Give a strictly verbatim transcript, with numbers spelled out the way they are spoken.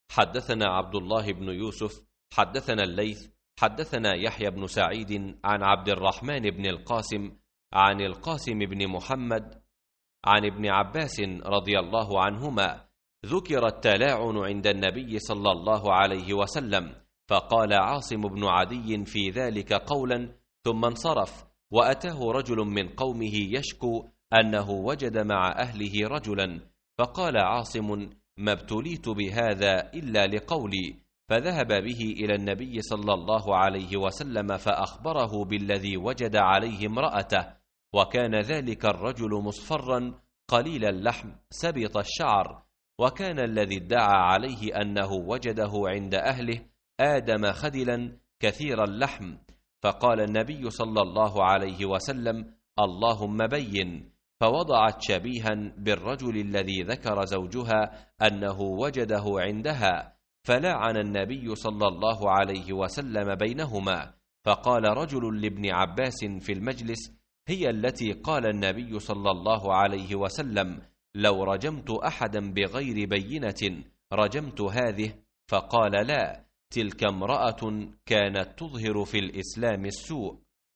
حدثنا عبد الله بن يوسف حدثنا الليث حدثنا يحيى بن سعيد عن عبد الرحمن بن القاسم عن القاسم بن محمد عن ابن عباس رضي الله عنهما ذكر التلاعن عند النبي صلى الله عليه وسلم، فقال عاصم بن عدي في ذلك قولا ثم انصرف، وأتاه رجل من قومه يشكو أنه وجد مع أهله رجلا، فقال عاصم: ما ابتليت بهذا إلا لقولي، فذهب به إلى النبي صلى الله عليه وسلم فأخبره بالذي وجد عليه امرأته، وكان ذلك الرجل مصفرا قليل اللحم سبط الشعر، وكان الذي ادعى عليه أنه وجده عند أهله آدم خدلا كثير اللحم، فقال النبي صلى الله عليه وسلم: اللهم بين، فوضعت شبيها بالرجل الذي ذكر زوجها أنه وجده عندها، فلاعن النبي صلى الله عليه وسلم بينهما، فقال رجل لابن عباس في المجلس: هي التي قال النبي صلى الله عليه وسلم: لو رجمت أحدا بغير بينة رجمت هذه، فقال: لا، تلك امرأة كانت تظهر في الإسلام السوء.